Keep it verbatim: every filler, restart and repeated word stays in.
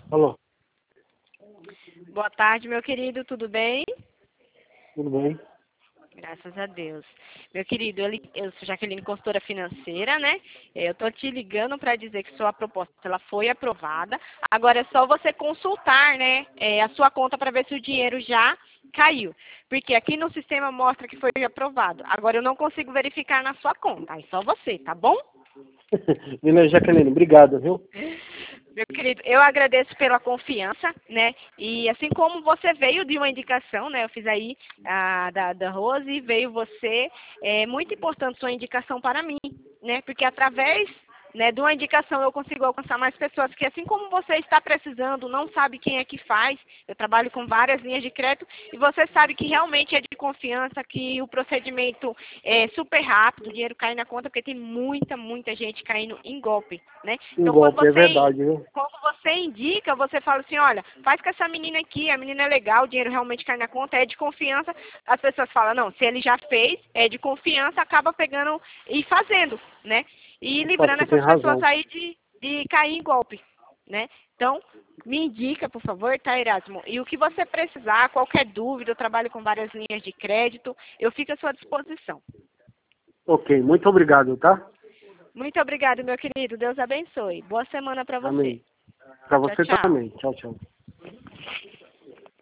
Alô, Boa tarde, meu querido, tudo bem? tudo bem? Graças a Deus. Meu querido, eu, li- eu sou Jaqueline, consultora financeira, né? Eu tô te ligando para dizer que sua proposta ela foi aprovada. Agora é só você consultar, né, é, a sua conta para ver se o dinheiro já caiu. Porque aqui no sistema mostra que foi aprovado. Agora eu não consigo verificar na sua conta. Aí só você, tá bom? Beleza, Jaqueline, obrigado, viu? Meu querido, eu agradeço pela confiança, né? E assim como você veio de uma indicação, né? Eu fiz aí a da, da Rose e veio você. É muito importante sua indicação para mim, né? Porque através, né, de uma indicação eu consigo alcançar mais pessoas que assim como você está precisando, não sabe quem é que faz. Eu trabalho com várias linhas de crédito e você sabe que realmente é de confiança, que o procedimento é super rápido, o dinheiro cai na conta, porque tem muita, muita gente caindo em golpe, né? Um Então, quando golpe, é você, verdade, viu? quando você indica, você fala assim, olha, faz com essa menina aqui, a menina é legal, o dinheiro realmente cai na conta, é de confiança. As pessoas falam, não, se ele já fez, é de confiança, acaba pegando e fazendo, né? E Pode, livrando você tem essas pessoas razão. aí de, de cair em golpe, né? Então, me indica, por favor, tá, Erasmo? E o que você precisar, qualquer dúvida, eu trabalho com várias linhas de crédito, eu fico à sua disposição. Ok, muito obrigado, tá? Muito obrigada, meu querido. Deus abençoe. Boa semana para você. Amém. Pra Tchau, você tchau. também. Tchau, tchau.